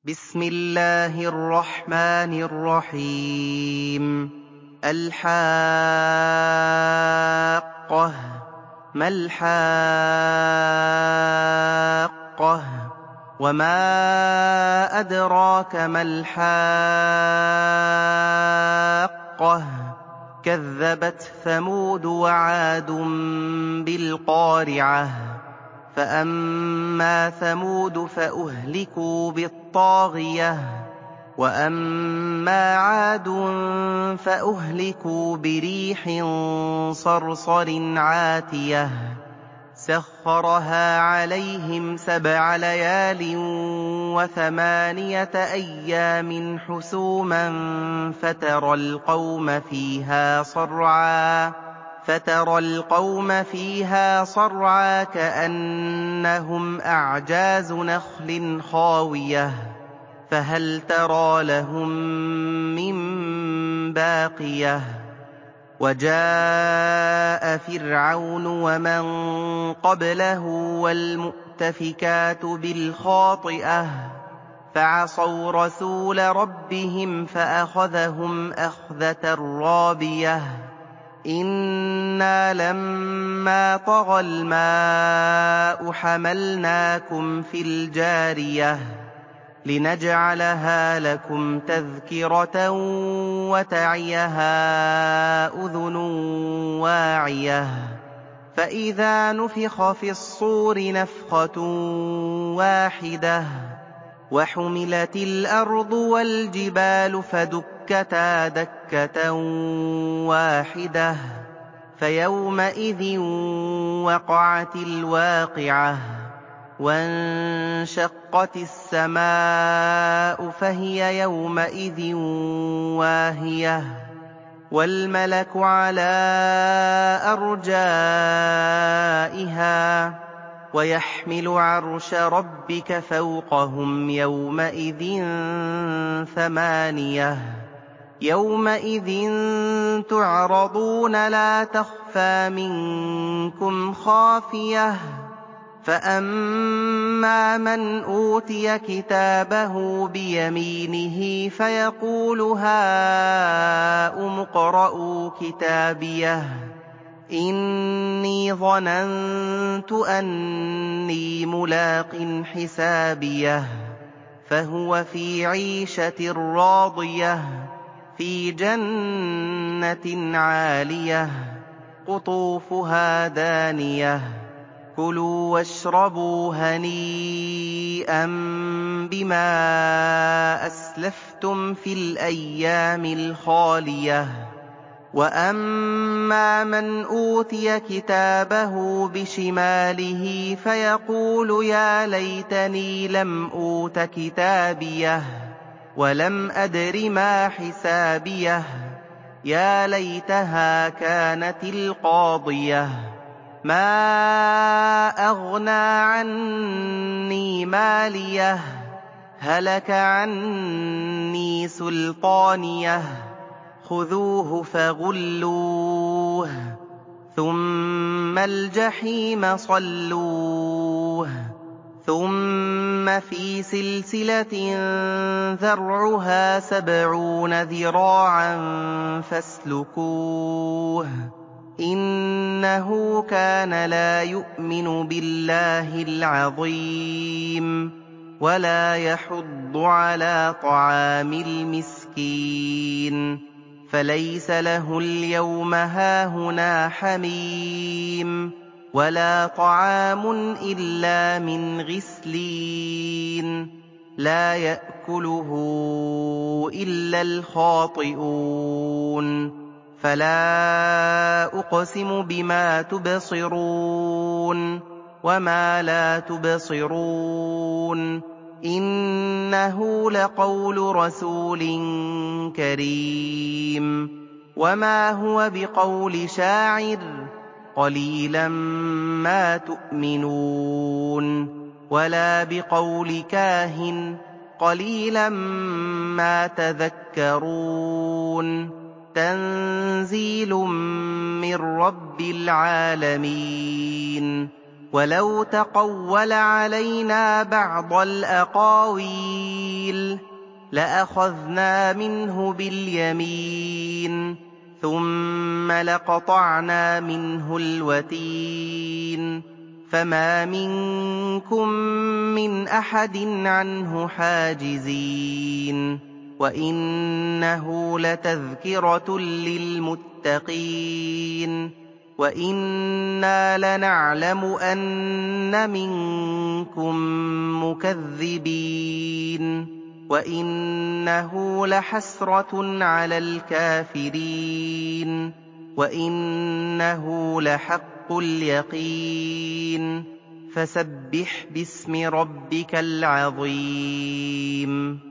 بسم الله الرحمن الرحيم الحاقة ما الحاقة وما أدراك ما الحاقة كذبت ثمود وعاد بالقارعة فأما ثمود فأهلكوا بالطاغية وأما عاد فأهلكوا بريح صرصر عاتية سخرها عليهم 7 ليال و8 أيام حسوما فترى القوم فيها صرعى كأنهم أعجاز نخل خاوية فهل ترى لهم من باقية وجاء فرعون ومن قبله والمؤتفكات بالخاطئة فعصوا رسول ربهم فأخذهم أخذة رابية إنا لما طغى الماء حملناكم في الجارية لنجعلها لكم تذكرة وتعيها أذن واعية فإذا نفخ في الصور نفخة واحدة وحملت الأرض والجبال فدكتا دكة واحدة فيومئذ وقعت الواقعة وانشقت السماء فهي يومئذ واهية والملك على أرجائها ويحمل عرش ربك فوقهم يومئذ 8 يومئذ تعرضون لا تخفى منكم خافية فأما من أوتي كتابه بيمينه فيقول هاؤم اقرءوا كتابيه إني ظننت أني ملاق حسابيه فهو في عيشة راضية في جنة عالية قطوفها دانية كلوا واشربوا هنيئا بما أسلفتم في الأيام الخالية وأما من أوتي كتابه بشماله فيقول يا ليتني لم أوت كتابيه ولم أدر ما حسابيه يا ليتها كانت القاضية ما أغنى عني ماليه هلك عني سلطانيه خذوه فغلوه ثم الجحيم صلوه ثم في سلسلة ذرعها 70 ذراعا فاسلكوه إنه كان لا يؤمن بالله العظيم ولا يحض على طعام المسكين فليس له اليوم هاهنا حميم ولا طعام إلا من غسلين لا يأكله إلا الخاطئون فلا أقسم بما تبصرون وما لا تبصرون إنه لقول رسول كريم وما هو بقول شاعر قليلا ما تؤمنون ولا بقول كاهن قليلا ما تذكرون تنزيل من رب العالمين ولو تقول علينا بعض الأقاويل قِيلَ لَأَخَذْنَا مِنْهُ بِالْيَمِينِ ثُمَّ لَقَطَعْنَا مِنْهُ الْوَتِينَ فَمَا مِنكُم مِّنْ أَحَدٍ عَنْهُ حَاجِزِينَ وَإِنَّهُ لَتَذْكِرَةٌ لِّلْمُتَّقِينَ وَإِنَّا لَنَعْلَمُ أَنَّ مِنكُم مُّكَذِّبِينَ وَإِنَّهُ لَحَسْرَةٌ عَلَى الْكَافِرِينَ وَإِنَّهُ لَحَقُّ الْيَقِينِ فَسَبِّحْ بِاسْمِ رَبِّكَ الْعَظِيمِ